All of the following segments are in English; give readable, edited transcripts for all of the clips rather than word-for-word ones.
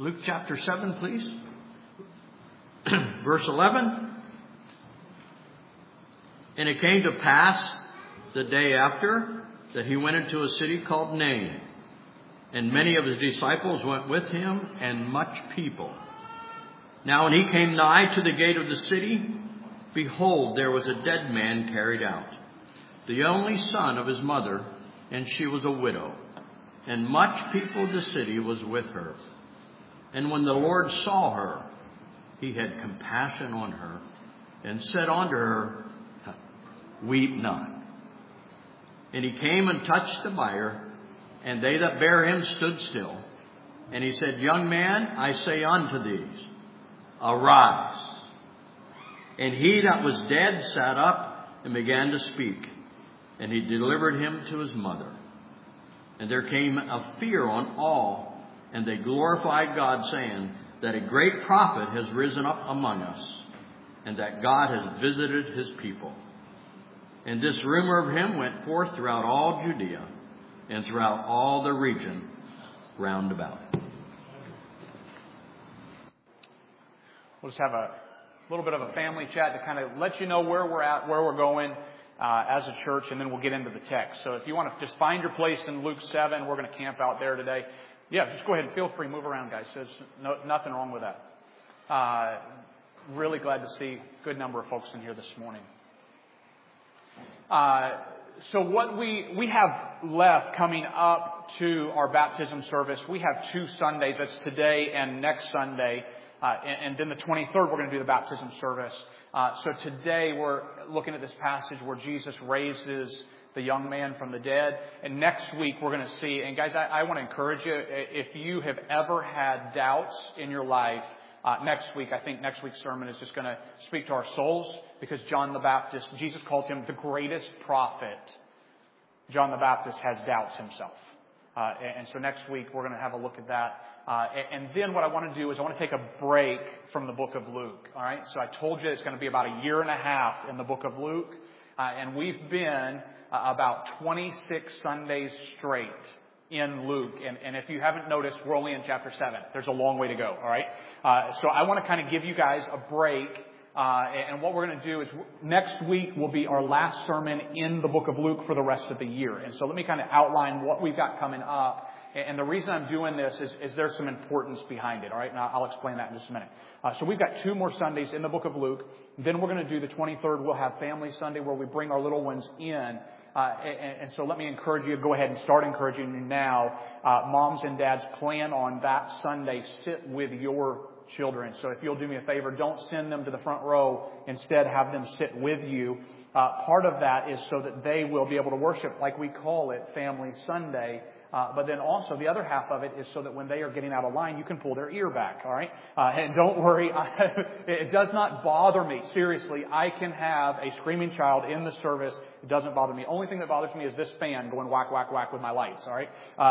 Luke chapter 7, please. Verse 11. And it came to pass the day after that he went into a city called Nain. And many of his disciples went with him, and much people. Now when he came nigh to the gate of the city, behold, there was a dead man carried out, the only son of his mother, and she was a widow. And much people of the city was with her. And when the Lord saw her, he had compassion on her, and said unto her, Weep not. And he came and touched the bier, and they that bare him stood still. And he said, Young man, I say unto these, arise. And he that was dead sat up and began to speak. And he delivered him to his mother. And there came a fear on all, and they glorified God, saying that a great prophet has risen up among us, and that God has visited his people. And this rumor of him went forth throughout all Judea and throughout all the region round about. We'll just have a little bit of a family chat to kind of let you know where we're at, where we're going as a church, and then we'll get into the text. So if you want to just find your place in Luke 7, we're going to camp out there today. Yeah, just go ahead and feel free, move around, guys. There's nothing wrong with that. Really glad to see a good number of folks in here this morning. So what we have left coming up to our baptism service, we have 2 Sundays. That's today and next Sunday. And then the 23rd, we're going to do the baptism service. So today we're looking at this passage where Jesus raises the young man from the dead. And next week we're going to see, and guys, I want to encourage you, if you have ever had doubts in your life, next week, I think next week's sermon is just going to speak to our souls, because John the Baptist, Jesus calls him the greatest prophet. John the Baptist has doubts himself. And so next week we're going to have a look at that. And then what I want to do is I want to take a break from the book of Luke. All right. So I told you it's going to be about a year and a half in the book of Luke. And we've been about 26 Sundays straight in Luke. And if you haven't noticed, we're only in chapter 7. There's a long way to go. All right. So I want to kind of give you guys a break. And what we're going to do is next week will be our last sermon in the book of Luke for the rest of the year. And so let me kind of outline what we've got coming up. And the reason I'm doing this is there's some importance behind it. All right. Now I'll explain that in just a minute. So we've got 2 more Sundays in the book of Luke. Then we're going to do the 23rd. We'll have Family Sunday where we bring our little ones in. And so let me encourage you, go ahead and start encouraging you now. Moms and dads, plan on that Sunday, sit with your children. So if you'll do me a favor, don't send them to the front row. Instead, have them sit with you. Part of that is so that they will be able to worship, like we call it, Family Sunday. But then also the other half of it is so that when they are getting out of line, you can pull their ear back. All right. And don't worry. It does not bother me. Seriously, I can have a screaming child in the service. It doesn't bother me. Only thing that bothers me is this fan going whack, whack, whack with my lights. All right.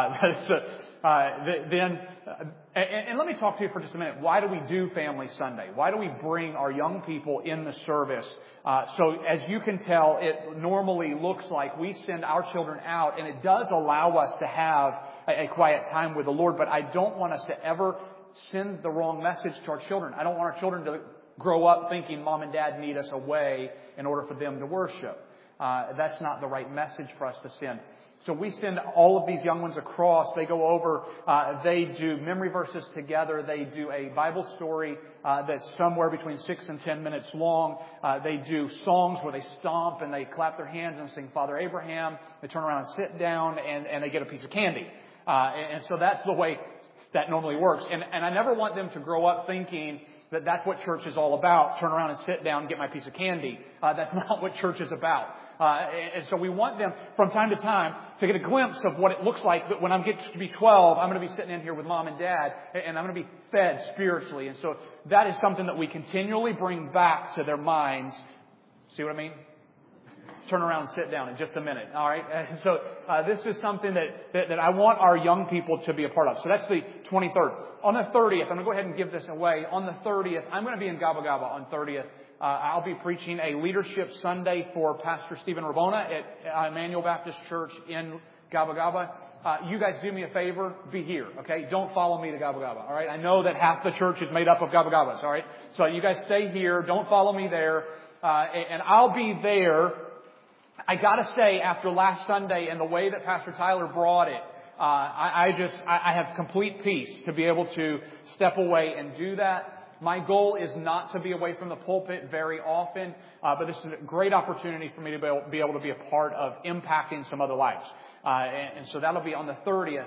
And let me talk to you for just a minute. Why do we do Family Sunday? Why do we bring our young people in the service? So as you can tell, it normally looks like we send our children out, and it does allow us to have a quiet time with the Lord. But I don't want us to ever send the wrong message to our children. I don't want our children to grow up thinking Mom and Dad need us away in order for them to worship. That's not the right message for us to send. So we send all of these young ones across. They go over, they do memory verses together. They do a Bible story that's somewhere between 6 and 10 minutes long. They do songs where they stomp and they clap their hands and sing Father Abraham. They turn around and sit down and they get a piece of candy. And so that's the way that normally works. And I never want them to grow up thinking that that's what church is all about. Turn around and sit down and get my piece of candy. That's not what church is about. And so we want them from time to time to get a glimpse of what it looks like that when I get to be 12, I'm going to be sitting in here with Mom and Dad, and I'm going to be fed spiritually. And so that is something that we continually bring back to their minds. See what I mean? Turn around and sit down in just a minute. All right. And so this is something that I want our young people to be a part of. So that's the 23rd. On the 30th, I'm going to go ahead and give this away. On the 30th, I'm going to be in Gaba Gaba on 30th. I'll be preaching a Leadership Sunday for Pastor Stephen Rabona at Emmanuel Baptist Church in Gaba Gaba. you guys do me a favor, be here, okay? Don't follow me to Gabba Gabba, all right? I know that half the church is made up of Gabba Gabbas, all right? So you guys stay here. Don't follow me there. And I'll be there. I gotta say, after last Sunday and the way that Pastor Tyler brought it, I have complete peace to be able to step away and do that. My goal is not to be away from the pulpit very often, but this is a great opportunity for me to be able to be a part of impacting some other lives. And so that'll be on the 30th.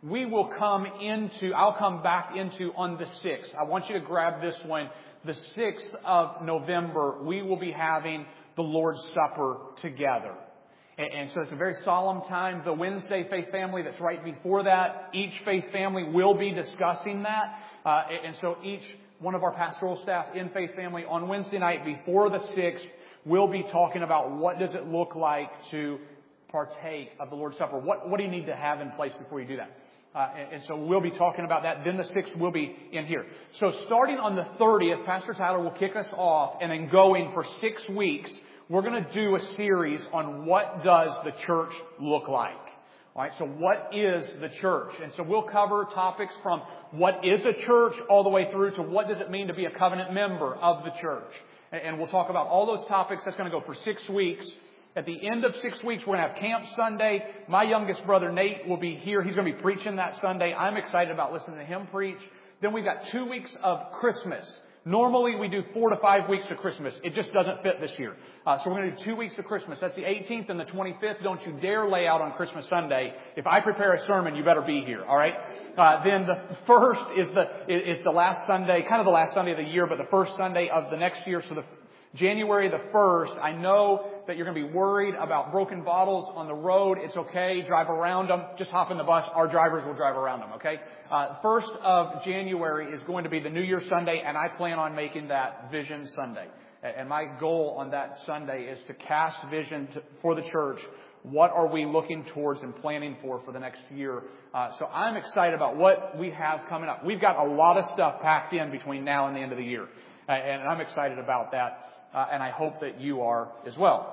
I'll come back into on the 6th. I want you to grab this one. The 6th of November, we will be having the Lord's Supper together. And so it's a very solemn time. The Wednesday Faith Family that's right before that, each faith family will be discussing that. And so each one of our pastoral staff in Faith Family on Wednesday night before the 6th will be talking about what does it look like to partake of the Lord's Supper. What do you need to have in place before you do that? And so we'll be talking about that. Then the 6th will be in here. So starting on the 30th, Pastor Tyler will kick us off, and then going for 6 weeks, we're going to do a series on what does the church look like. All right, so what is the church? And so we'll cover topics from what is a church all the way through to what does it mean to be a covenant member of the church. And we'll talk about all those topics. That's going to go for 6 weeks. At the end of 6 weeks, we're going to have Camp Sunday. My youngest brother, Nate, will be here. He's going to be preaching that Sunday. I'm excited about listening to him preach. Then we've got 2 weeks of Christmas. Normally, we do 4 to 5 weeks of Christmas. It just doesn't fit this year. So we're going to do 2 weeks of Christmas. That's the 18th and the 25th. Don't you dare lay out on Christmas Sunday. If I prepare a sermon, you better be here. All right. Then the first is the last Sunday, kind of the last Sunday of the year, but the first Sunday of the next year. So January the 1st, I know that you're going to be worried about broken bottles on the road. It's okay. Drive around them. Just hop in the bus. Our drivers will drive around them, okay? 1st of January is going to be the New Year Sunday, and I plan on making that Vision Sunday. And my goal on that Sunday is to cast vision for the church. What are we looking towards and planning for the next year? So I'm excited about what we have coming up. We've got a lot of stuff packed in between now and the end of the year. And I'm excited about that. And I hope that you are as well.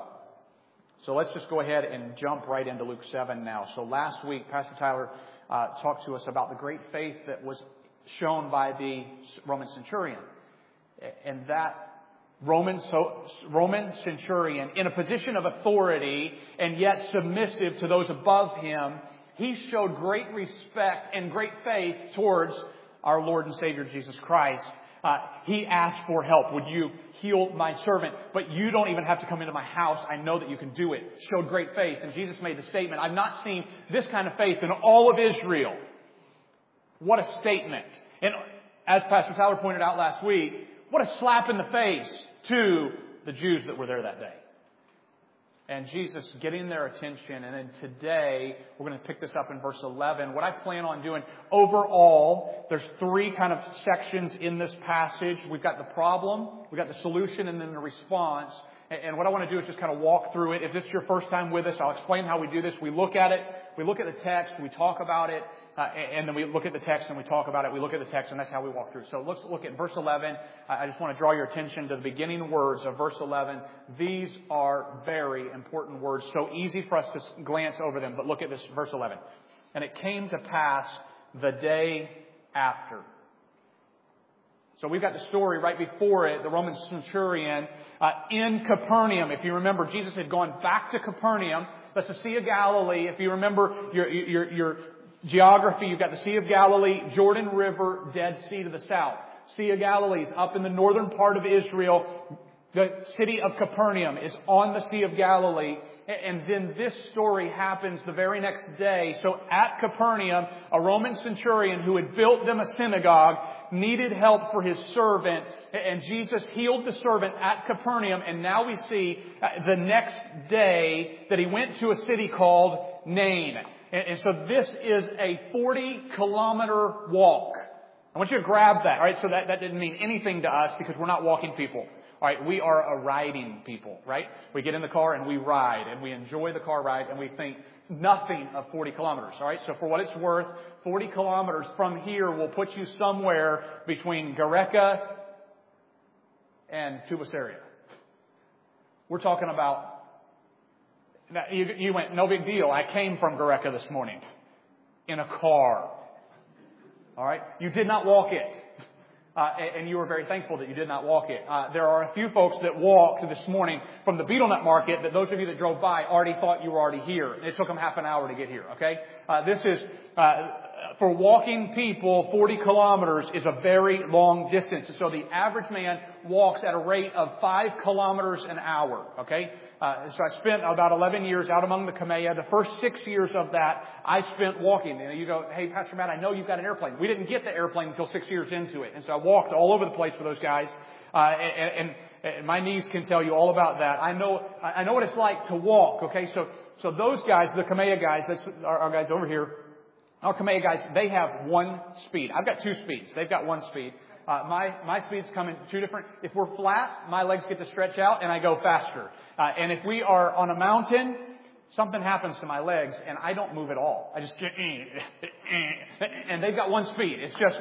So let's just go ahead and jump right into Luke 7 now. So last week, Pastor Tyler talked to us about the great faith that was shown by the Roman centurion. And that Roman centurion, in a position of authority and yet submissive to those above him, he showed great respect and great faith towards our Lord and Savior Jesus Christ. He asked for help. Would you heal my servant? But you don't even have to come into my house. I know that you can do it. Showed great faith. And Jesus made the statement, I've not seen this kind of faith in all of Israel. What a statement. And as Pastor Tyler pointed out last week, what a slap in the face to the Jews that were there that day. And Jesus getting their attention. And then today, we're going to pick this up in verse 11. What I plan on doing overall, there's 3 kind of sections in this passage. We've got the problem, we've got the solution, and then the response. And what I want to do is just kind of walk through it. If this is your first time with us, I'll explain how we do this. We look at it, we look at the text, we talk about it, and then we look at the text and we talk about it. We look at the text, and that's how we walk through. So let's look at verse 11. I just want to draw your attention to the beginning words of verse 11. These are very important words, so easy for us to glance over them. But look at this, verse 11. And it came to pass the day after. So we've got the story right before it, the Roman centurion in Capernaum. If you remember, Jesus had gone back to Capernaum. That's the Sea of Galilee. If you remember your geography, you've got the Sea of Galilee, Jordan River, Dead Sea to the south. Sea of Galilee is up in the northern part of Israel. The city of Capernaum is on the Sea of Galilee. And then this story happens the very next day. So at Capernaum, a Roman centurion who had built them a synagogue needed help for his servant, and Jesus healed the servant at Capernaum. And now we see the next day that he went to a city called Nain. And so this is a 40-kilometer walk. I want you to grab that. All right, so that didn't mean anything to us because we're not walking people. All right, we are a riding people, right? We get in the car and we ride, and we enjoy the car ride, and we think nothing of 40 kilometers. All right, so for what it's worth, 40 kilometers from here will put you somewhere between Gereka and Tubaseria. We're talking about, now you went, no big deal. I came from Gereka this morning. in a car. All right? You did not walk it. And you were very thankful that you did not walk it. There are a few folks that walked this morning from the Beetle Nut Market that those of you that drove by already thought you were already here. It took them half an hour to get here, okay? This is, for walking people, 40 kilometers is a very long distance. So the average man walks at a rate of 5 kilometers an hour, okay? So I spent about 11 years out among the Kamea. The first 6 years of that, I spent walking. You go, hey, Pastor Matt, I know you've got an airplane. We didn't get the airplane until 6 years into it. And so I walked all over the place with those guys. And my knees can tell you all about that. I know what it's like to walk, okay? So those guys, the Kamea guys, that's our guys over here, our Kamea guys, they have one speed. I've got 2 speeds. They've got 1 speed. My speeds come in 2 different. If we're flat, my legs get to stretch out and I go faster. And if we are on a mountain, something happens to my legs and I don't move at all. I just get, and they've got 1 speed. It's just,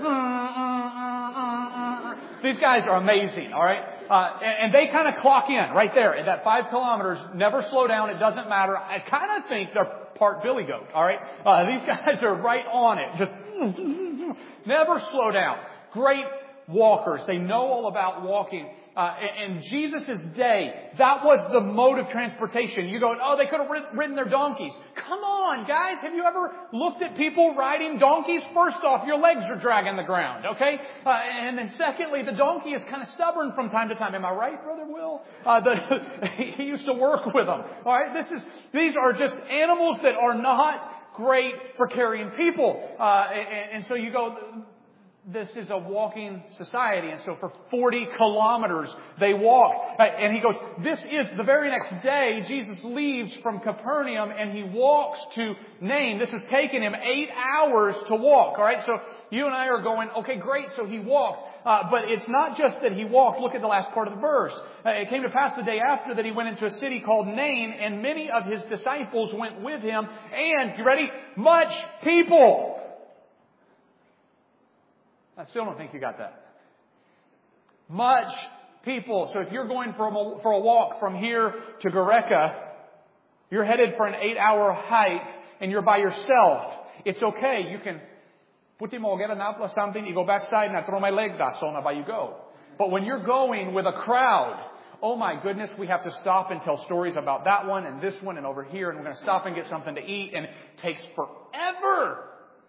these guys are amazing, all right? And they kind of clock in right there at that 5 kilometers, never slow down. It doesn't matter. I kind of think they're part Billy Goat, all right? These guys are right on it. Just never slow down. Great walkers. They know all about walking. In Jesus' day, that was the mode of transportation. You go, oh, they could have ridden their donkeys. Come on, guys. Have you ever looked at people riding donkeys? First off, your legs are dragging the ground, okay? And then secondly, the donkey is kind of stubborn from time to time. Am I right, Brother Will? He used to work with them. All right? These are just animals that are not great for carrying people. And so you go, this is a walking society. And so for 40 kilometers, they walk. And he goes, this is the very next day, Jesus leaves from Capernaum and he walks to Nain. This has taken him 8 hours to walk. All right. So you and I are going, okay, great. So he walked. But it's not just that he walked. Look at the last part of the verse. It came to pass the day after that he went into a city called Nain, and many of his disciples went with him. And, you ready? Much people. I still don't think you got that. Much people. So if you're going for a walk from here to Goreka, you're headed for an 8-hour hike and you're by yourself. It's okay. You can put him or get an apple or something. You go backside and I throw my leg that's on by you go. But when you're going with a crowd, oh my goodness, we have to stop and tell stories about that one and this one and over here, and we're going to stop and get something to eat, and it takes forever.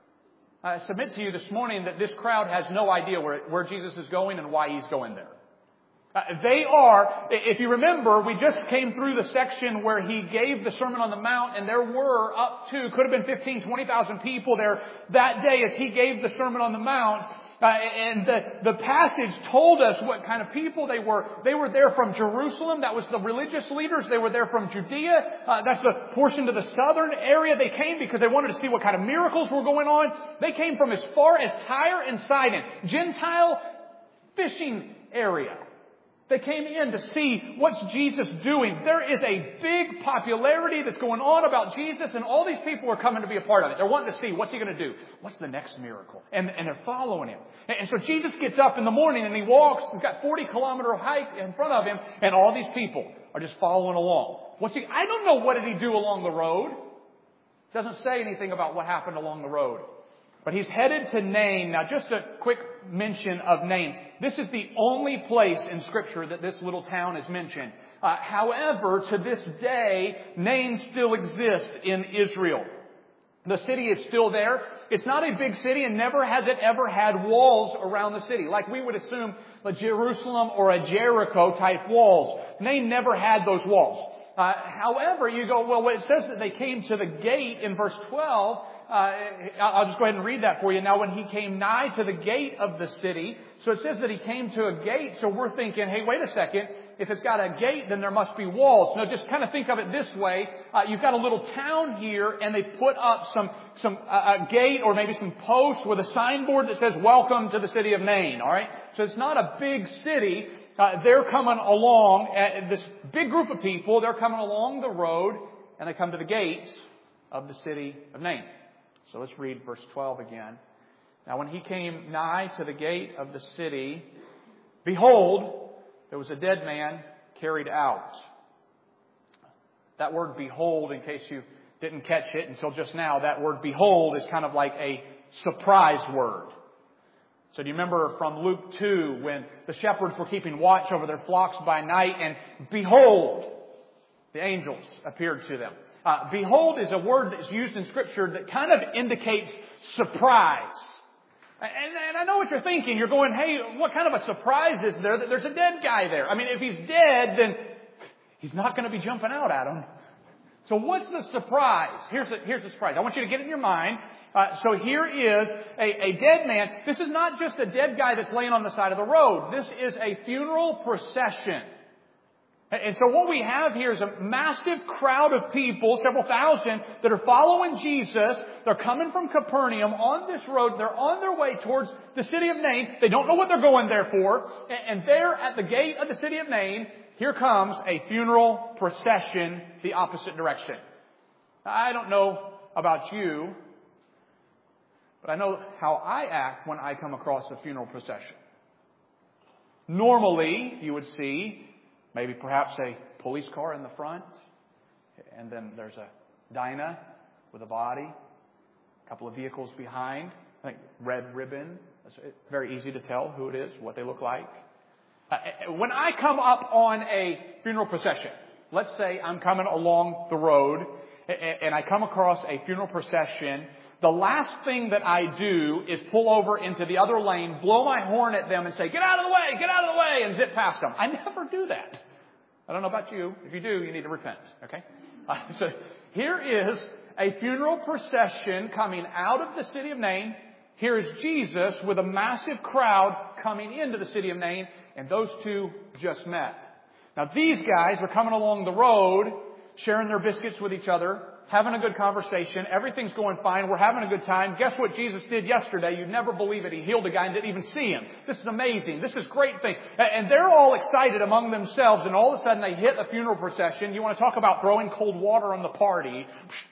I submit to you this morning that this crowd has no idea where Jesus is going and why he's going there. They are, if you remember, we just came through the section where he gave the Sermon on the Mount, and there were up to, could have been 15, 20,000 people there that day as he gave the Sermon on the Mount. And the passage told us what kind of people they were. They were there from Jerusalem. That was the religious leaders. They were there from Judea. That's the portion to the southern area. They came because they wanted to see what kind of miracles were going on. They came from as far as Tyre and Sidon, Gentile fishing area. They came in to see what's Jesus doing. There is a big popularity that's going on about Jesus, and all these people are coming to be a part of it. They're wanting to see, what's he going to do? What's the next miracle? And they're following him. And so Jesus gets up in the morning and he walks. He's got 40-kilometer hike in front of him, and all these people are just following along. I don't know, what did he do along the road? Doesn't say anything about what happened along the road. But he's headed to Nain. Now, just a quick mention of Nain. This is the only place in Scripture that this little town is mentioned. However, to this day, Nain still exists in Israel. The city is still there. It's not a big city, and never has it ever had walls around the city, like we would assume a Jerusalem or a Jericho type walls. Nain never had those walls. However, you go, well, it says that they came to the gate in verse 12. I'll just go ahead and read that for you. Now, when he came nigh to the gate of the city, so it says that he came to a gate. So we're thinking, hey, wait a second. If it's got a gate, then there must be walls. Now, just kind of think of it this way. You've got a little town here, and they put up a gate or maybe some posts with a signboard that says, "Welcome to the city of Nain." All right. So it's not a big city. They're coming along, this big group of people, they're coming along the road, and they come to the gates of the city of Nain. So let's read verse 12 again. Now, when he came nigh to the gate of the city, behold, there was a dead man carried out. That word "behold," in case you didn't catch it until just now, that word behold is kind of like a surprise word. So do you remember from Luke 2 when the shepherds were keeping watch over their flocks by night, and behold, the angels appeared to them. Behold is a word that's used in Scripture that kind of indicates surprise. And I know what you're thinking. You're going, hey, what kind of a surprise is there that there's a dead guy there? I mean, if he's dead, then he's not going to be jumping out at him. So what's the surprise? Here's the surprise. I want you to get it in your mind. So here is a dead man. This is not just a dead guy that's laying on the side of the road. This is a funeral procession. And so what we have here is a massive crowd of people, several thousand, that are following Jesus. They're coming from Capernaum on this road. They're on their way towards the city of Nain. They don't know what they're going there for. And there at the gate of the city of Nain, here comes a funeral procession the opposite direction. I don't know about you, but I know how I act when I come across a funeral procession. Normally, you would see maybe perhaps a police car in the front, and then there's a Dinah with a body, a couple of vehicles behind, I think red ribbon. It's very easy to tell who it is, what they look like. When I come up on a funeral procession, let's say I'm coming along the road and I come across a funeral procession, the last thing that I do is pull over into the other lane, blow my horn at them and say, get out of the way, get out of the way, and zip past them. I never do that. I don't know about you. If you do, you need to repent. Okay? So here is a funeral procession coming out of the city of Nain. Here is Jesus with a massive crowd coming into the city of Nain, and those two just met. Now these guys are coming along the road, sharing their biscuits with each other, having a good conversation. Everything's going fine. We're having a good time. Guess what Jesus did yesterday? You'd never believe it. He healed a guy and didn't even see him. This is amazing. This is a great thing. And they're all excited among themselves, and all of a sudden they hit a funeral procession. You want to talk about throwing cold water on the party.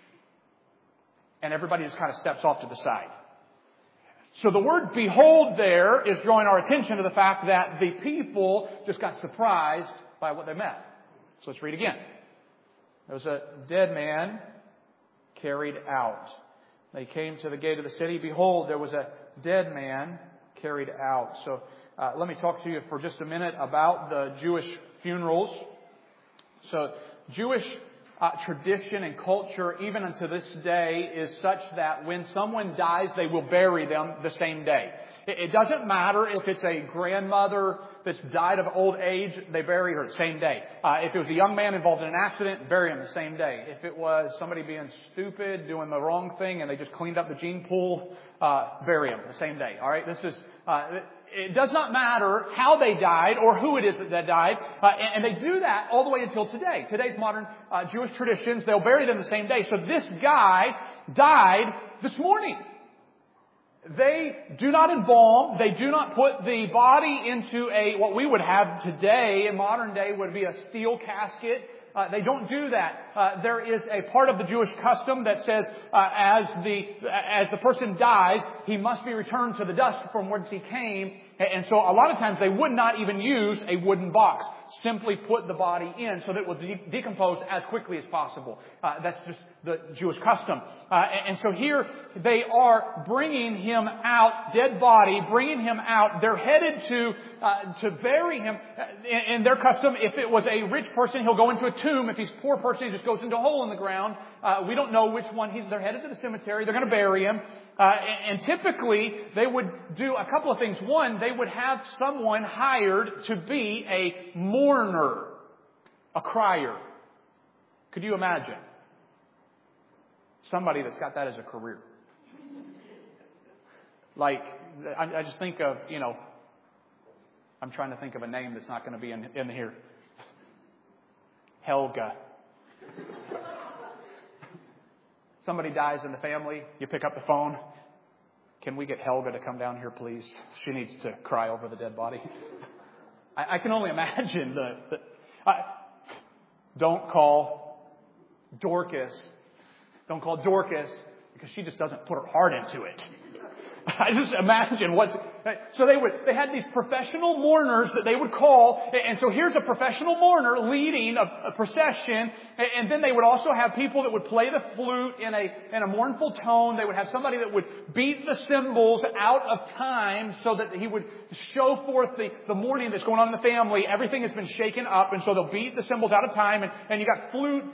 And everybody just kind of steps off to the side. So the word behold there is drawing our attention to the fact that the people just got surprised by what they met. So let's read again. There was a dead man carried out. They came to the gate of the city. Behold, there was a dead man carried out. So let me talk to you for just a minute about the Jewish funerals. So Jewish tradition and culture, even unto this day, is such that when someone dies, they will bury them the same day. It doesn't matter if it's a grandmother that's died of old age, they bury her the same day. If it was a young man involved in an accident, bury him the same day. If it was somebody being stupid, doing the wrong thing, and they just cleaned up the gene pool, bury him the same day. All right, this is. It does not matter how they died or who it is that died. And they do that all the way until today. Today's modern Jewish traditions, they'll bury them the same day. So this guy died this morning. They do not embalm. They do not put the body into what we would have today in modern day would be a steel casket. They don't do that. There is a part of the Jewish custom that says as the person dies, he must be returned to the dust from whence he came. And so a lot of times they would not even use a wooden box. Simply put the body in so that it will decompose as quickly as possible. That's just the Jewish custom. And so here they are bringing him out, dead body, bringing him out. They're headed to bury him. In their custom, if it was a rich person, he'll go into a tomb. If he's a poor person, he just goes into a hole in the ground. We don't know which one. They're headed to the cemetery. They're going to bury him. And typically, they would do a couple of things. One, they would have someone hired to be a mourner, a crier. Could you imagine? Somebody that's got that as a career. Like, I just think of, I'm trying to think of a name that's not going to be in here. Helga. Somebody dies in the family. You pick up the phone. Can we get Helga to come down here, please? She needs to cry over the dead body. I can only imagine don't call Dorcas. Don't call Dorcas because she just doesn't put her heart into it. I just imagine So they had these professional mourners that they would call. And so here's a professional mourner leading a procession. And then they would also have people that would play the flute in a mournful tone. They would have somebody that would beat the cymbals out of time so that he would show forth the mourning that's going on in the family. Everything has been shaken up. And so they'll beat the cymbals out of time. And you got flute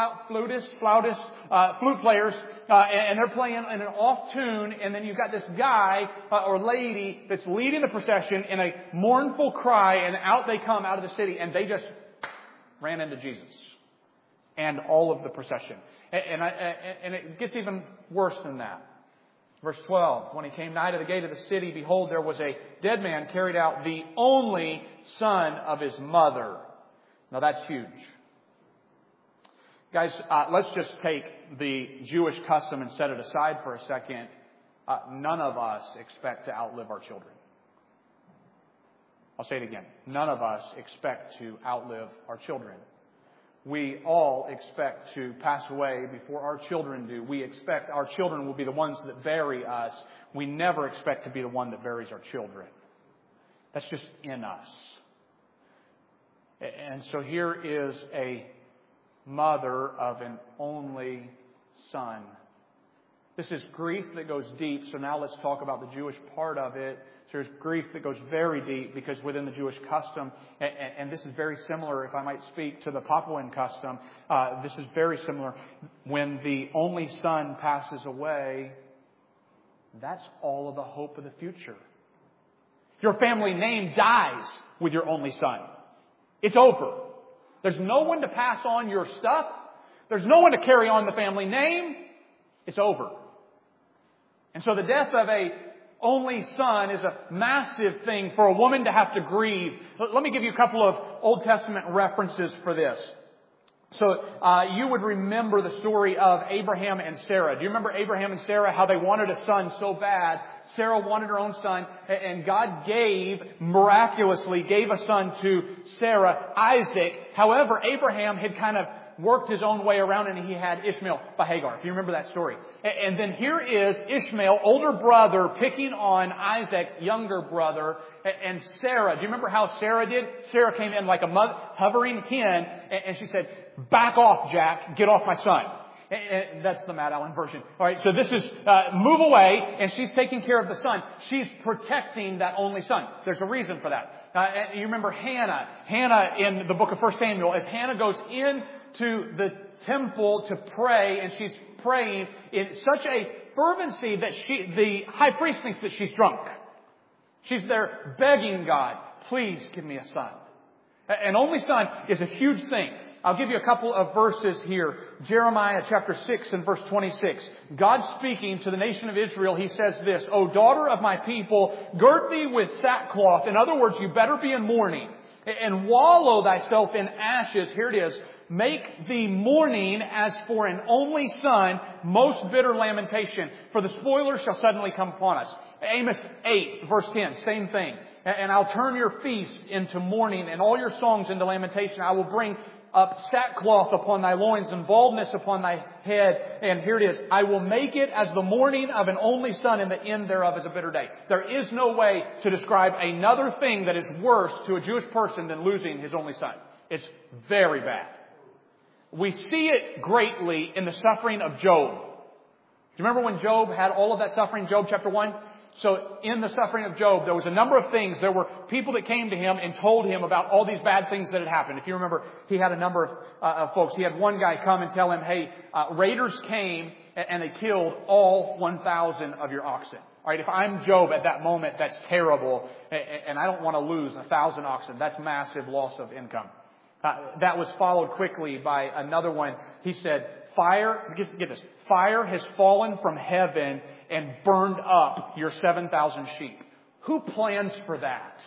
players, and they're playing in an off tune, and then you've got this guy or lady that's leading the procession in a mournful cry, and out they come out of the city, and they just ran into Jesus and all of the procession. And it gets even worse than that. Verse 12, when he came nigh to the gate of the city, behold, there was a dead man carried out, the only son of his mother. Now that's huge. Guys, let's just take the Jewish custom and set it aside for a second. None of us expect to outlive our children. I'll say it again. None of us expect to outlive our children. We all expect to pass away before our children do. We expect our children will be the ones that bury us. We never expect to be the one that buries our children. That's just in us. And so here is a mother of an only son. This is grief that goes deep. So now let's talk about the Jewish part of it. So there's grief that goes very deep because within the Jewish custom, and this is very similar, if I might speak, to the Papuan custom, this is very similar. When the only son passes away, that's all of the hope of the future. Your family name dies with your only son. It's over. There's no one to pass on your stuff. There's no one to carry on the family name. It's over. And so the death of a only son is a massive thing for a woman to have to grieve. Let me give you a couple of Old Testament references for this. So you would remember the story of Abraham and Sarah. Do you remember Abraham and Sarah, how they wanted a son so bad? Sarah wanted her own son, and God miraculously gave a son to Sarah, Isaac. However, Abraham had kind of worked his own way around, and he had Ishmael by Hagar, if you remember that story. And then here is Ishmael, older brother, picking on Isaac, younger brother, and Sarah. Do you remember how Sarah did? Sarah came in like a hovering hen, and she said, "Back off, Jack. Get off my son." And that's the Matt Allen version. All right, so this is move away, and she's taking care of the son. She's protecting that only son. There's a reason for that. You remember Hannah. Hannah in the book of 1 Samuel, as Hannah goes into the temple to pray, and she's praying in such a fervency that the high priest thinks that she's drunk. She's there begging God, "Please give me a son." An only son is a huge thing. I'll give you a couple of verses here. Jeremiah chapter 6 and verse 26. God speaking to the nation of Israel, He says this, "O daughter of my people, girt thee with sackcloth." In other words, you better be in mourning. "And wallow thyself in ashes." Here it is. "Make thee mourning as for an only son, most bitter lamentation. For the spoiler shall suddenly come upon us." Amos 8 verse 10, same thing. "And I'll turn your feast into mourning and all your songs into lamentation. I will bring up sackcloth upon thy loins and baldness upon thy head." And here it is. "I will make it as the mourning of an only son, and the end thereof is a bitter day." There is no way to describe another thing that is worse to a Jewish person than losing his only son. It's very bad. We see it greatly in the suffering of Job. Do you remember when Job had all of that suffering? Job chapter 1? So in the suffering of Job, there was a number of things. There were people that came to him and told him about all these bad things that had happened. If you remember, he had a number of folks. He had one guy come and tell him, "Hey, raiders came and they killed all 1,000 of your oxen." All right, if I'm Job at that moment, that's terrible. And I don't want to lose 1,000 oxen. That's massive loss of income. That was followed quickly by another one. He said, "Fire," get this, "fire has fallen from heaven and burned up your 7,000 sheep." Who plans for that?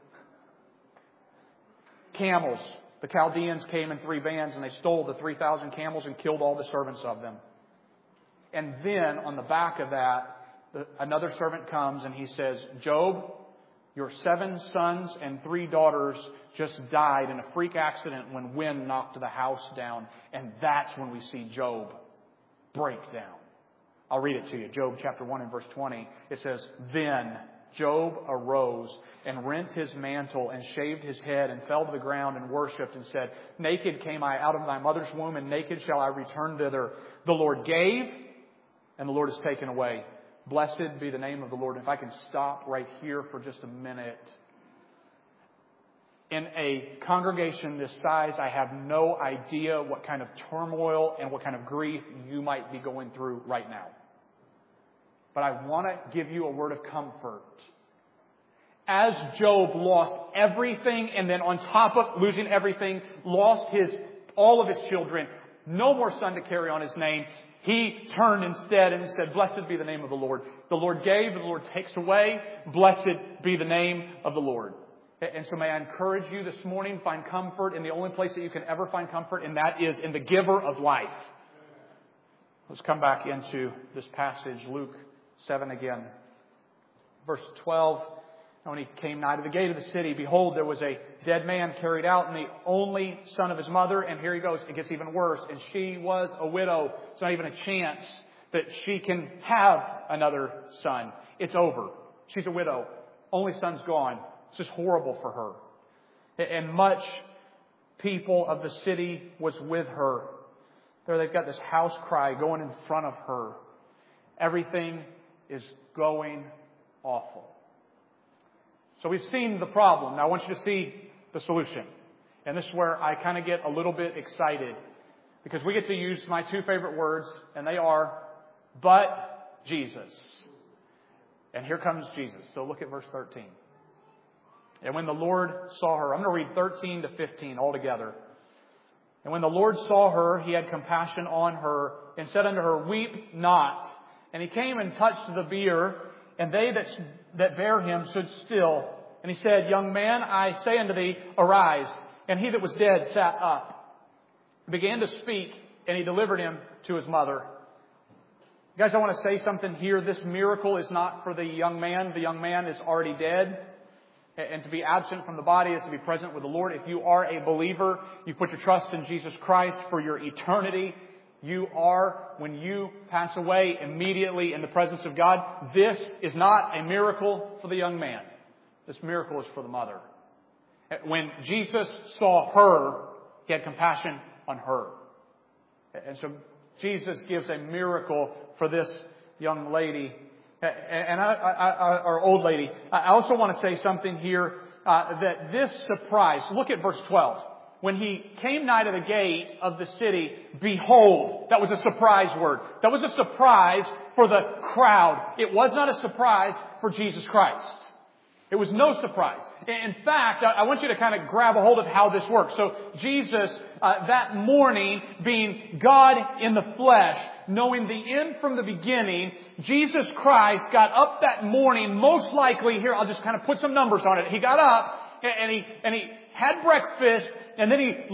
Camels. The Chaldeans came in 3 bands and they stole the 3,000 camels and killed all the servants of them. And then on the back of that, another servant comes and he says, "Job, your 7 sons and 3 daughters just died in a freak accident when wind knocked the house down." And that's when we see Job break down. I'll read it to you. Job chapter 1 and verse 20. It says, "Then Job arose and rent his mantle and shaved his head and fell to the ground and worshipped and said, naked came I out of thy mother's womb, and naked shall I return thither. The Lord gave, and the Lord has taken away. Blessed be the name of the Lord. And if I can stop right here for just a minute. In a congregation this size, I have no idea what kind of turmoil and what kind of grief you might be going through right now. But I want to give you a word of comfort. As Job lost everything, and then on top of losing everything, lost all of his children, no more son to carry on his name, he turned instead and said, blessed be the name of the Lord. The Lord gave, and the Lord takes away. Blessed be the name of the Lord. And so may I encourage you this morning, find comfort in the only place that you can ever find comfort, and that is in the giver of life. Let's come back into this passage, Luke 7 again. Verse 12, and when he came nigh to the gate of the city, behold, there was a dead man carried out, and the only son of his mother. And here he goes, it gets even worse. And she was a widow. It's not even a chance that she can have another son. It's over. She's a widow. Only son's gone. It's just horrible for her. And much people of the city was with her. There they've got this house cry going in front of her. Everything is going awful. So we've seen the problem. Now I want you to see the solution. And this is where I kind of get a little bit excited. Because we get to use my two favorite words, and they are, but Jesus. And here comes Jesus. So look at verse 13. And when the Lord saw her, I'm going to read 13 to 15 all together. And when the Lord saw her, he had compassion on her and said unto her, weep not. And he came and touched the bier, and they that bare him stood still. And he said, young man, I say unto thee, arise. And he that was dead sat up, began to speak, and he delivered him to his mother. Guys, I want to say something here. This miracle is not for the young man. The young man is already dead. And to be absent from the body is to be present with the Lord. If you are a believer, you put your trust in Jesus Christ for your eternity. You are, when you pass away, immediately in the presence of God. This is not a miracle for the young man. This miracle is for the mother. When Jesus saw her, he had compassion on her. And so Jesus gives a miracle for this young lady. And or old lady. I also want to say something here, that this surprise, look at verse 12. When he came nigh to the gate of the city, behold, that was a surprise word. That was a surprise for the crowd. It was not a surprise for Jesus Christ. It was no surprise. In fact, I want you to kind of grab a hold of how this works. So Jesus, that morning, being God in the flesh, knowing the end from the beginning, Jesus Christ got up that morning, most likely, here, I'll just kind of put some numbers on it. He got up and he had breakfast, and then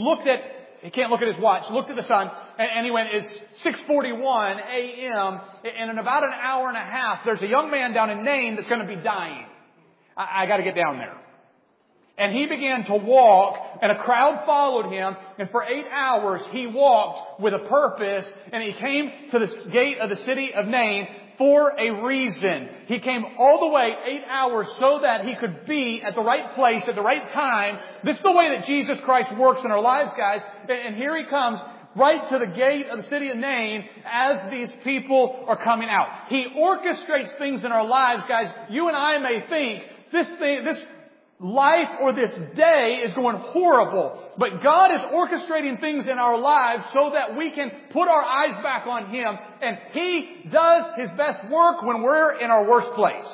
he can't look at his watch, looked at the sun, and he went, it's 6:41 a.m., and in about an hour and a half, there's a young man down in Nain that's going to be dying. I got to get down there. And he began to walk, and a crowd followed him, and for 8 hours he walked with a purpose, and he came to the gate of the city of Nain for a reason. He came all the way 8 hours so that he could be at the right place at the right time. This is the way that Jesus Christ works in our lives, guys. And here he comes right to the gate of the city of Nain as these people are coming out. He orchestrates things in our lives, guys. You and I may think this life or this day is going horrible. But God is orchestrating things in our lives so that we can put our eyes back on Him. And He does His best work when we're in our worst place.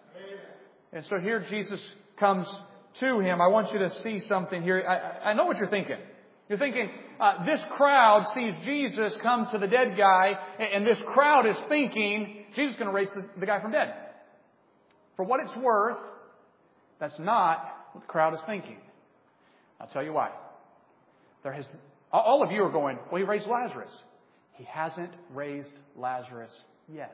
And so here Jesus comes to him. I want you to see something here. I know what you're thinking. You're thinking, this crowd sees Jesus come to the dead guy, and this crowd is thinking, Jesus is going to raise the guy from dead. For what it's worth, that's not what the crowd is thinking. I'll tell you why. All of you are going, well, He raised Lazarus. He hasn't raised Lazarus yet.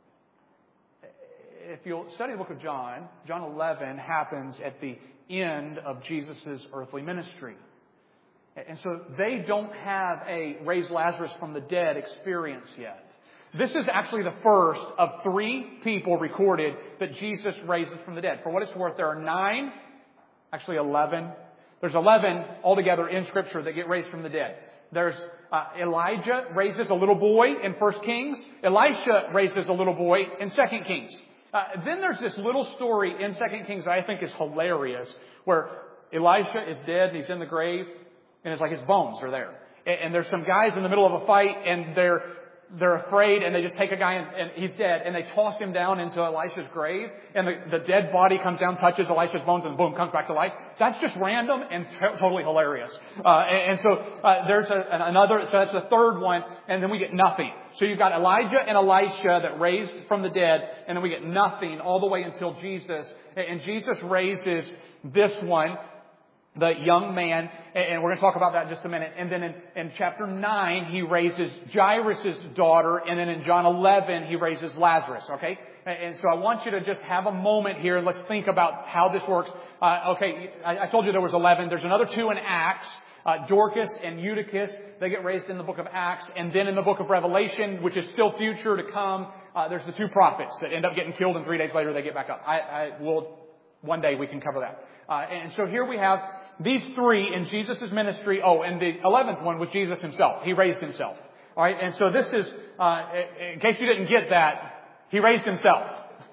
If you'll study the book of John, John 11 happens at the end of Jesus' earthly ministry. And so they don't have a raise Lazarus from the dead experience yet. This is actually the first of 3 people recorded that Jesus raises from the dead. For what it's worth, there are 9, actually 11. There's 11 altogether in Scripture that get raised from the dead. There's Elijah raises a little boy in 1 Kings. Elisha raises a little boy in 2 Kings. Then there's this little story in 2 Kings that I think is hilarious, where Elisha is dead and he's in the grave, and it's like his bones are there. And there's some guys in the middle of a fight, and they're afraid, and they just take a guy and he's dead, and they toss him down into Elisha's grave, and the dead body comes down, touches Elisha's bones, and boom, comes back to life. That's just random and totally hilarious. So there's another, so that's the third one, and then we get nothing. So you've got Elijah and Elisha that raised from the dead, and then we get nothing all the way until Jesus. And Jesus raises this one, the young man, and we're going to talk about that in just a minute. And then in chapter 9, he raises Jairus' daughter, and then in John 11, he raises Lazarus, okay? And so I want you to just have a moment here, and let's think about how this works. I told you there was 11. There's another 2 in Acts. Dorcas and Eutychus, they get raised in the book of Acts. And then in the book of Revelation, which is still future to come, there's the 2 prophets that end up getting killed, and 3 days later they get back up. One day we can cover that. And so here we have these 3 in Jesus' ministry. Oh, and the 11th one was Jesus himself. He raised himself. All right. And so this is, in case you didn't get that, he raised himself.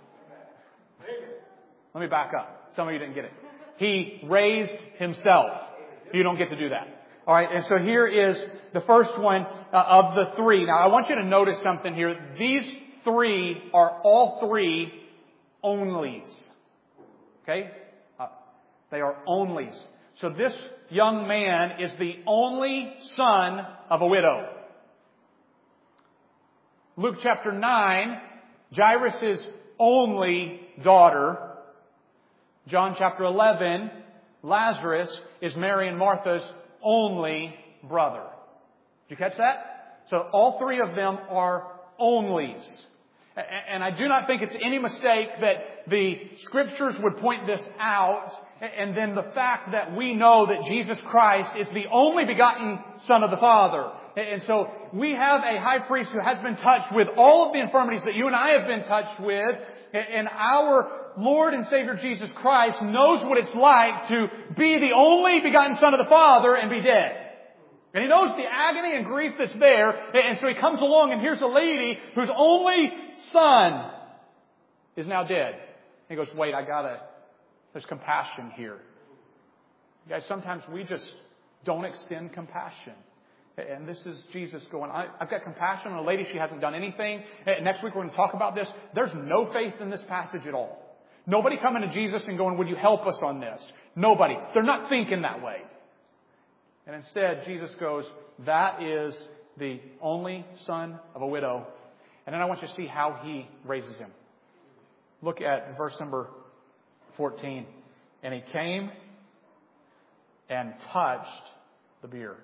Let me back up. Some of you didn't get it. He raised himself. You don't get to do that. All right. And so here is the first one of the 3. Now, I want you to notice something here. These 3 are all 3 onlys. Okay? They are onlys. So this young man is the only son of a widow. Luke chapter 9, Jairus' only daughter. John chapter 11, Lazarus is Mary and Martha's only brother. Did you catch that? So all 3 of them are onlys. And I do not think it's any mistake that the Scriptures would point this out. And then the fact that we know that Jesus Christ is the only begotten Son of the Father. And so we have a high priest who has been touched with all of the infirmities that you and I have been touched with. And our Lord and Savior Jesus Christ knows what it's like to be the only begotten Son of the Father and be dead. And He knows the agony and grief that's there. And so He comes along, and here's a lady whose only son is now dead. He goes, wait, there's compassion here. You guys, sometimes we just don't extend compassion. And this is Jesus going, I've got compassion on a lady. She hasn't done anything. Next week we're going to talk about this. There's no faith in this passage at all. Nobody coming to Jesus and going, would you help us on this? Nobody. They're not thinking that way. And instead, Jesus goes, that is the only son of a widow. And then I want you to see how He raises him. Look at verse number 14. And He came and touched the bier.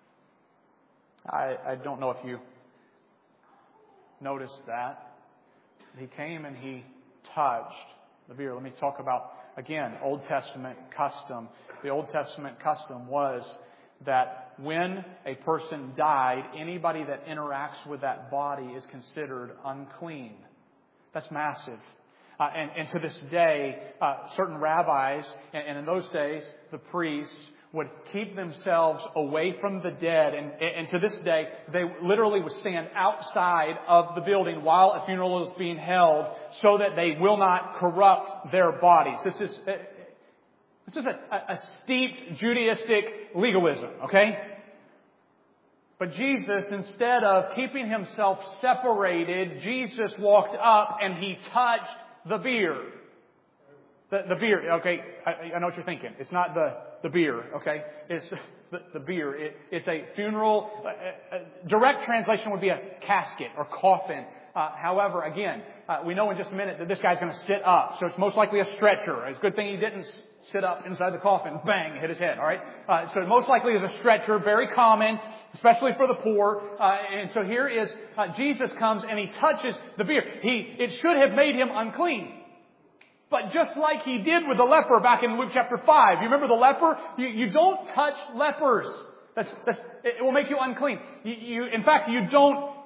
I don't know if you noticed that. He came and He touched the bier. Let me talk about, again, Old Testament custom. The Old Testament custom was that when a person died, anybody that interacts with that body is considered unclean. That's massive. And to this day, certain rabbis, and in those days, the priests, would keep themselves away from the dead. And to this day, they literally would stand outside of the building while a funeral is being held so that they will not corrupt their bodies. This is a steeped Judaistic legalism, okay? But Jesus, instead of keeping Himself separated, Jesus walked up and He touched the bier. The bier, okay, I know what you're thinking. It's not the beer, okay? It's the bier. It's a funeral. Direct translation would be a casket or coffin. However, again, we know in just a minute that this guy's going to sit up. So it's most likely a stretcher. It's a good thing he didn't sit up inside the coffin. Bang, hit his head, all right? So it most likely is a stretcher, very common, especially for the poor. And so here is, Jesus comes and He touches the bier. It should have made him unclean. But just like He did with the leper back in Luke chapter 5. You remember the leper? You don't touch lepers. It will make you unclean. In fact, you don't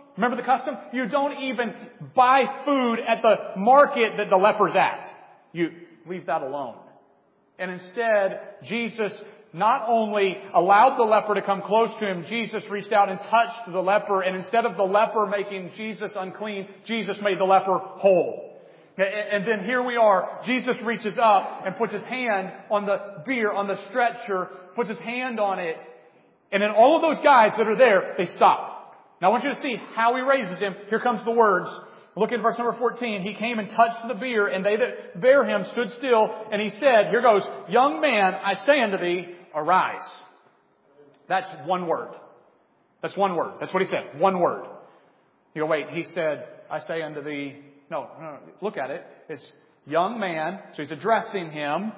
Remember the custom? You don't even buy food at the market that the leper's at. You leave that alone. And instead, Jesus not only allowed the leper to come close to Him, Jesus reached out and touched the leper. And instead of the leper making Jesus unclean, Jesus made the leper whole. And then here we are. Jesus reaches up and puts His hand on the bier, on the stretcher, puts His hand on it. And then all of those guys that are there, they stop. Now I want you to see how He raises him. Here comes the words. Look at verse number 14. He came and touched the bier, and they that bare him stood still. And He said, here goes, young man, I say unto thee, arise. That's one word. That's one word. That's what He said. One word. You go, wait, He said, I say unto thee. No. Look at it. It's young man. So He's addressing him.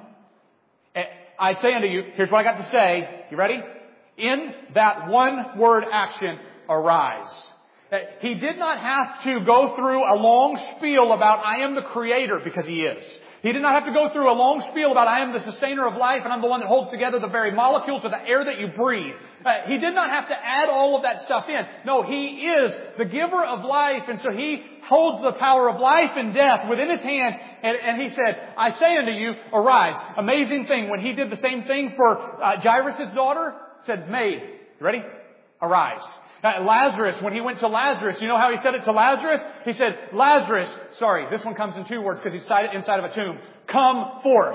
I say unto you, here's what I got to say. You ready? In that one word action, arise. He did not have to go through a long spiel about I am the Creator, because He is. He did not have to go through a long spiel about I am the sustainer of life and I'm the one that holds together the very molecules of the air that you breathe. He did not have to add all of that stuff in. No, He is the giver of life, and so He holds the power of life and death within His hand. And He said, I say unto you, arise. Amazing thing. When He did the same thing for Jairus' daughter, said, maid, you ready? Arise. Lazarus, when He went to Lazarus, you know how He said it to Lazarus? He said, Lazarus, sorry, this one comes in two words because he's inside of a tomb. Come forth.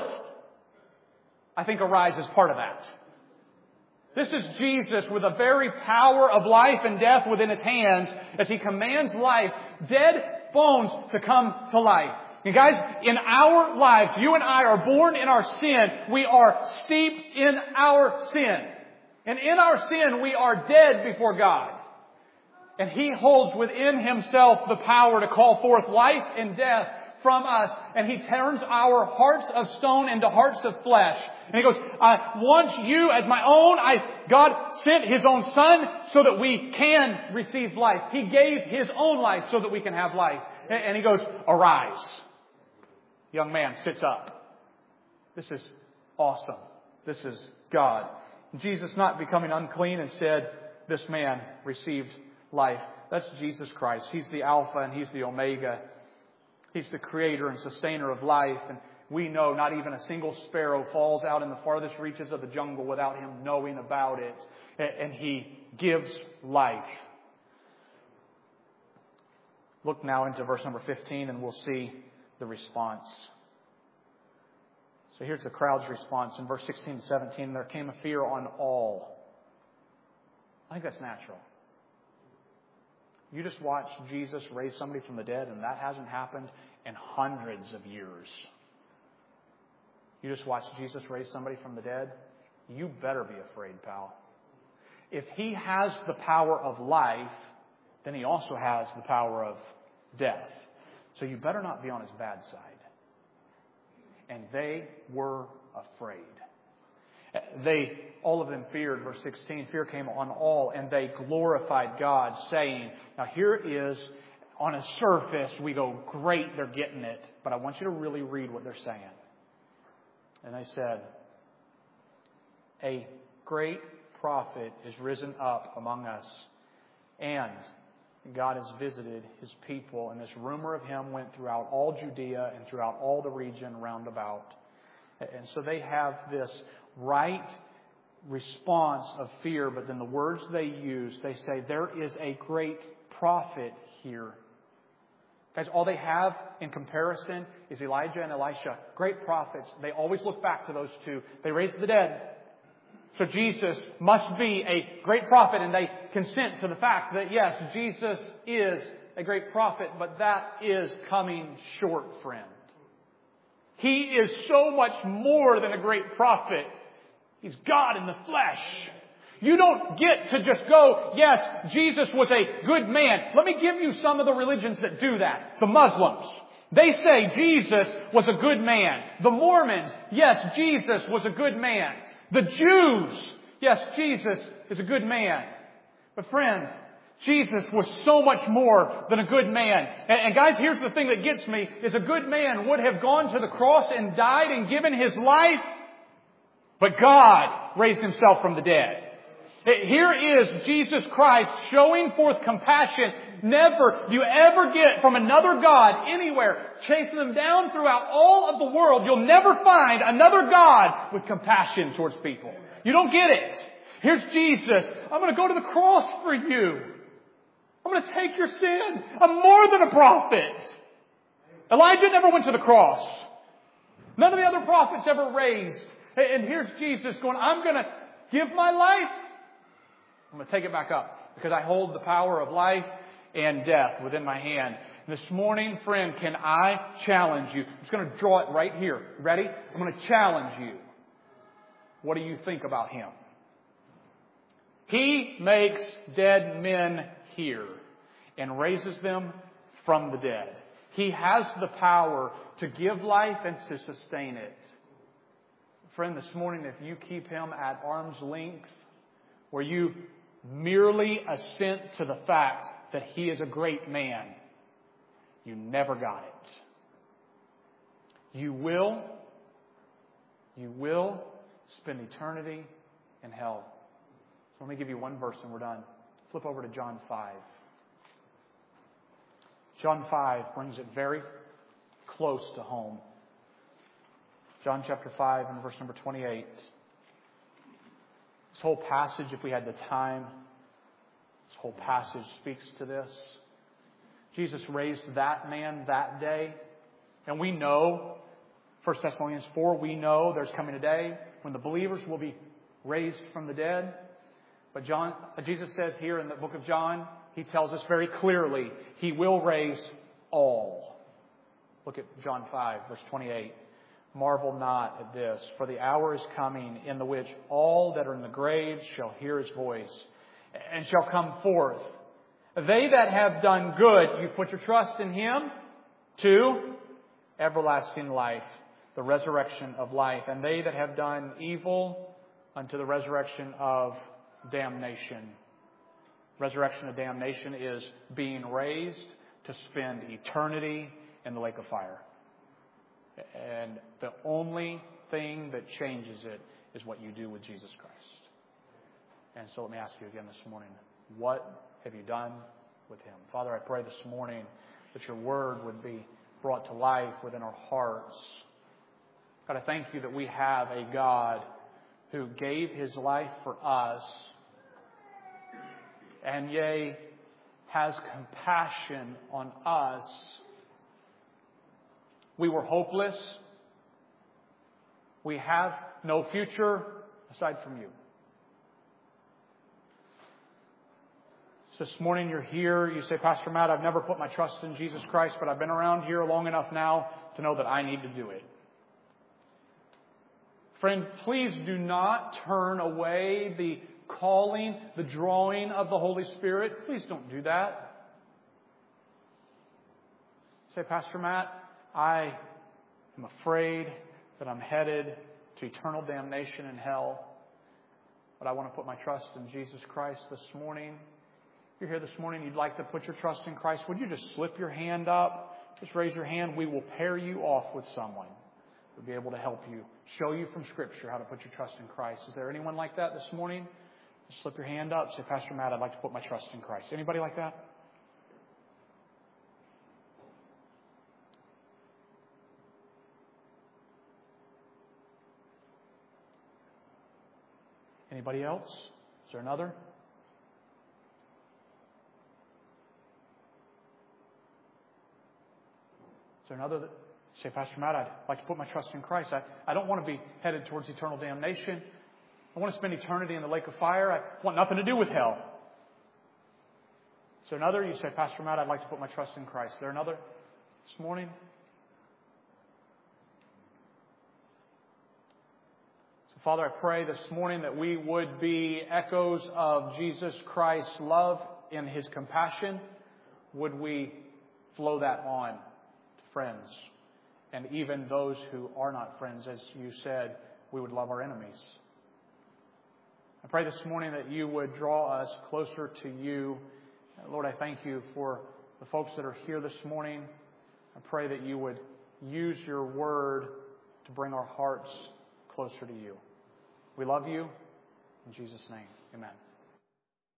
I think arise is part of that. This is Jesus with the very power of life and death within His hands as He commands life, dead bones to come to life. And guys, in our lives, you and I are born in our sin. We are steeped in our sin. And in our sin, we are dead before God. And He holds within Himself the power to call forth life and death from us. And He turns our hearts of stone into hearts of flesh. And He goes, I want you as my own. God sent His own Son so that we can receive life. He gave His own life so that we can have life. And He goes, arise. Young man sits up. This is awesome. This is God. Jesus not becoming unclean. Instead, this man received life. That's Jesus Christ. He's the Alpha and He's the Omega. He's the Creator and Sustainer of life. And we know not even a single sparrow falls out in the farthest reaches of the jungle without Him knowing about it. And He gives life. Look now into verse number 15 and we'll see the response. So here's the crowd's response. In verse 16 and 17, there came a fear on all. I think that's natural. You just watch Jesus raise somebody from the dead, and that hasn't happened in hundreds of years. You just watch Jesus raise somebody from the dead, you better be afraid, pal. If He has the power of life, then He also has the power of death. So you better not be on His bad side. And they were afraid. All of them feared, verse 16, fear came on all, and they glorified God, saying, now here is, on a surface, we go, great, they're getting it, but I want you to really read what they're saying. And they said, a great prophet is risen up among us, and God has visited His people, and this rumor of Him went throughout all Judea and throughout all the region round about. And so they have this right response of fear, but then the words they use, they say, there is a great prophet here. Guys, all they have in comparison is Elijah and Elisha. Great prophets. They always look back to those two. They raised the dead. So Jesus must be a great prophet, and they consent to the fact that, yes, Jesus is a great prophet, but that is coming short, friend. He is so much more than a great prophet. He's God in the flesh. You don't get to just go, yes, Jesus was a good man. Let me give you some of the religions that do that. The Muslims, they say Jesus was a good man. The Mormons, yes, Jesus was a good man. The Jews, yes, Jesus is a good man. But friends, Jesus was so much more than a good man. And guys, here's the thing that gets me, is a good man would have gone to the cross and died and given his life, but God raised Himself from the dead. Here is Jesus Christ showing forth compassion. Never do you ever get from another God anywhere, chasing them down throughout all of the world. You'll never find another God with compassion towards people. You don't get it. Here's Jesus. I'm going to go to the cross for you. I'm going to take your sin. I'm more than a prophet. Elijah never went to the cross. None of the other prophets ever raised. And here's Jesus going, I'm going to give my life. I'm going to take it back up because I hold the power of life and death within my hand. This morning, friend, can I challenge you? I'm just going to draw it right here. Ready? I'm going to challenge you. What do you think about Him? He makes dead men hear and raises them from the dead. He has the power to give life and to sustain it. Friend, this morning, if you keep Him at arm's length, where you merely assent to the fact that He is a great man, you never got it. You will spend eternity in hell. So let me give you one verse and we're done. Flip over to John 5. John 5 brings it very close to home. John chapter 5 and verse number 28. This whole passage, if we had the time, this whole passage speaks to this. Jesus raised that man that day. And we know, 1 Thessalonians 4, we know there's coming a day when the believers will be raised from the dead. But Jesus says here in the book of John, He tells us very clearly, He will raise all. Look at John 5, verse 28. Marvel not at this, for the hour is coming in the which all that are in the graves shall hear His voice and shall come forth. They that have done good, you put your trust in Him, to everlasting life, the resurrection of life. And they that have done evil, unto the resurrection of damnation. Resurrection of damnation is being raised to spend eternity in the lake of fire. And the only thing that changes it is what you do with Jesus Christ. And so let me ask you again this morning, what have you done with Him? Father, I pray this morning that Your Word would be brought to life within our hearts. God, I thank You that we have a God who gave His life for us and yea, has compassion on us. We were hopeless. We have no future aside from You. So this morning you're here, you say, Pastor Matt, I've never put my trust in Jesus Christ, but I've been around here long enough now to know that I need to do it. Friend, please do not turn away the calling, the drawing of the Holy Spirit. Please don't do that. Say, Pastor Matt, I am afraid that I'm headed to eternal damnation in hell, but I want to put my trust in Jesus Christ this morning. If you're here this morning, you'd like to put your trust in Christ, would you just slip your hand up? Just raise your hand. We will pair you off with someone who will be able to help you, show you from Scripture how to put your trust in Christ. Is there anyone like that this morning? Just slip your hand up. Say, Pastor Matt, I'd like to put my trust in Christ. Anybody like that? Anybody else? Is there another? Is there another that say, Pastor Matt, I'd like to put my trust in Christ. I don't want to be headed towards eternal damnation. I want to spend eternity in the lake of fire. I want nothing to do with hell. Is there another? You say, Pastor Matt, I'd like to put my trust in Christ. Is there another this morning? So, Father, I pray this morning that we would be echoes of Jesus Christ's love and His compassion. Would we flow that on to friends and even those who are not friends? As You said, we would love our enemies. I pray this morning that You would draw us closer to You. Lord, I thank You for the folks that are here this morning. I pray that You would use Your Word to bring our hearts closer to You. We love You. In Jesus' name, amen.